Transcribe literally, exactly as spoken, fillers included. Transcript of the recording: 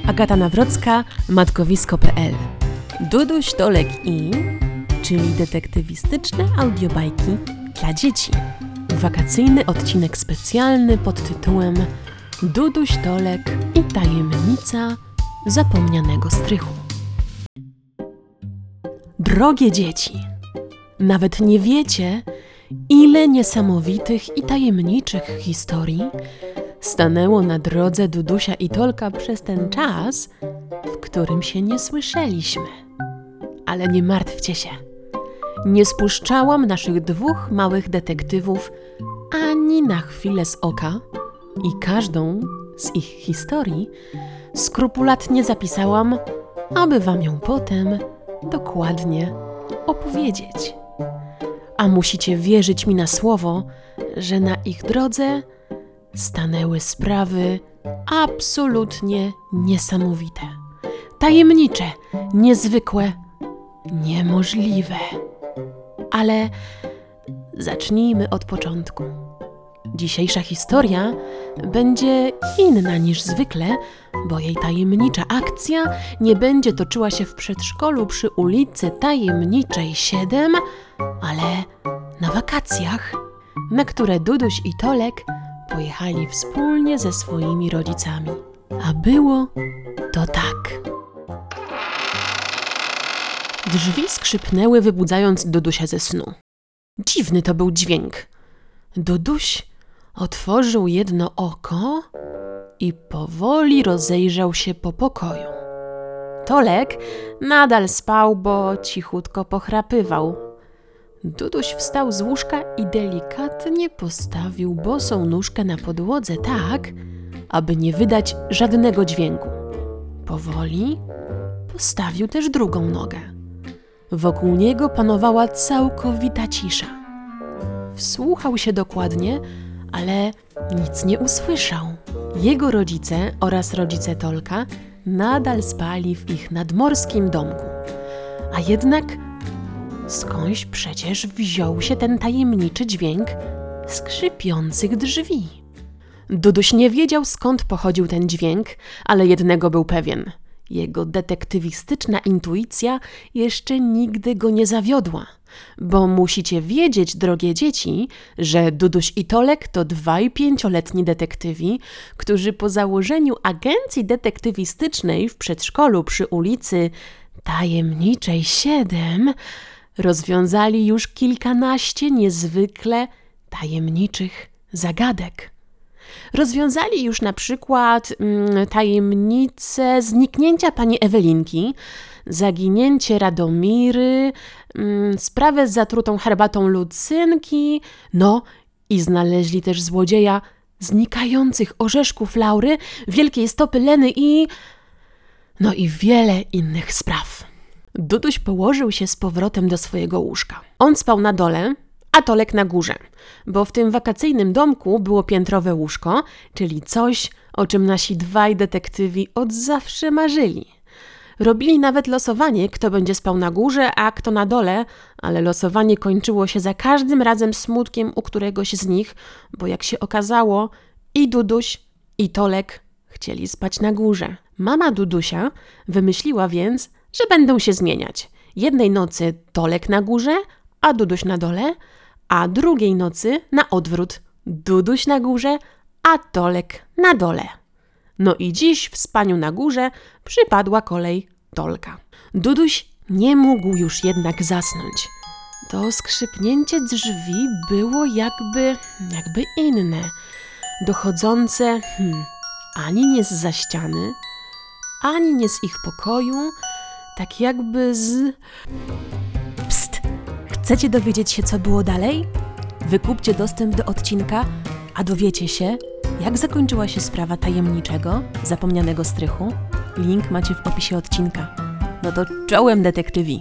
Agata Nawrocka, matkowisko kropka pe el. Duduś, Tolek i... czyli detektywistyczne audiobajki dla dzieci. Wakacyjny odcinek specjalny pod tytułem Duduś, Tolek i tajemnica zapomnianego strychu. Drogie dzieci, nawet nie wiecie, ile niesamowitych i tajemniczych historii stanęło na drodze Dudusia i Tolka przez ten czas, w którym się nie słyszeliśmy. Ale nie martwcie się. Nie spuszczałam naszych dwóch małych detektywów ani na chwilę z oka i każdą z ich historii skrupulatnie zapisałam, aby wam ją potem dokładnie opowiedzieć. A musicie wierzyć mi na słowo, że na ich drodze stanęły sprawy absolutnie niesamowite, tajemnicze, niezwykłe, niemożliwe. Ale zacznijmy od początku. Dzisiejsza historia będzie inna niż zwykle, bo jej tajemnicza akcja nie będzie toczyła się w przedszkolu przy ulicy Tajemniczej siedem, ale na wakacjach, na które Duduś i Tolek pojechali wspólnie ze swoimi rodzicami. A było to tak. Drzwi skrzypnęły, wybudzając Dudusia ze snu. Dziwny to był dźwięk. Duduś otworzył jedno oko i powoli rozejrzał się po pokoju. Tolek nadal spał, bo cichutko pochrapywał. Duduś wstał z łóżka i delikatnie postawił bosą nóżkę na podłodze tak, aby nie wydać żadnego dźwięku. Powoli postawił też drugą nogę. Wokół niego panowała całkowita cisza. Wsłuchał się dokładnie, ale nic nie usłyszał. Jego rodzice oraz rodzice Tolka nadal spali w ich nadmorskim domku. A jednak skądś przecież wziął się ten tajemniczy dźwięk skrzypiących drzwi. Duduś nie wiedział, skąd pochodził ten dźwięk, ale jednego był pewien. Jego detektywistyczna intuicja jeszcze nigdy go nie zawiodła. Bo musicie wiedzieć, drogie dzieci, że Duduś i Tolek to dwaj pięcioletni detektywi, którzy po założeniu agencji detektywistycznej w przedszkolu przy ulicy Tajemniczej siedem rozwiązali już kilkanaście niezwykle tajemniczych zagadek. Rozwiązali już na przykład mm, tajemnicę zniknięcia pani Ewelinki, zaginięcie Radomiry, mm, sprawę z zatrutą herbatą Lucynki, no i znaleźli też złodzieja znikających orzeszków Laury, wielkiej stopy Leny i... no i wiele innych spraw. Duduś położył się z powrotem do swojego łóżka. On spał na dole, a Tolek na górze, bo w tym wakacyjnym domku było piętrowe łóżko, czyli coś, o czym nasi dwaj detektywi od zawsze marzyli. Robili nawet losowanie, kto będzie spał na górze, a kto na dole, ale losowanie kończyło się za każdym razem smutkiem u któregoś z nich, bo jak się okazało, i Duduś, i Tolek chcieli spać na górze. Mama Dudusia wymyśliła więc, że będą się zmieniać. Jednej nocy Tolek na górze, a Duduś na dole, a drugiej nocy na odwrót. Duduś na górze, a Tolek na dole. No i dziś w spaniu na górze przypadła kolej Tolka. Duduś nie mógł już jednak zasnąć. To skrzypnięcie drzwi było jakby, jakby inne, dochodzące hmm, ani nie zza ściany, ani nie z ich pokoju, tak jakby z... Psst! Chcecie dowiedzieć się, co było dalej? Wykupcie dostęp do odcinka, a dowiecie się, jak zakończyła się sprawa tajemniczego, zapomnianego strychu. Link macie w opisie odcinka. No to czołem, detektywi!